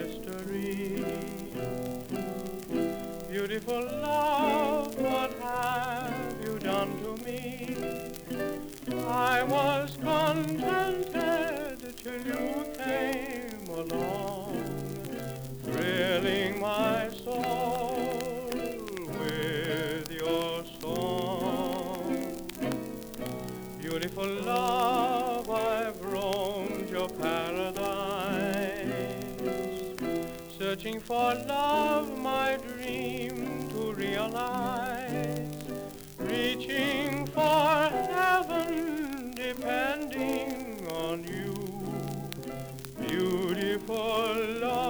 mystery. Beautiful love, what have you done to me? I was contented till you came along, thrilling my soul with your song. Beautiful love, I've roamed your paradise, searching for love, my dream to realize, reaching for heaven, depending on you. Beautiful love.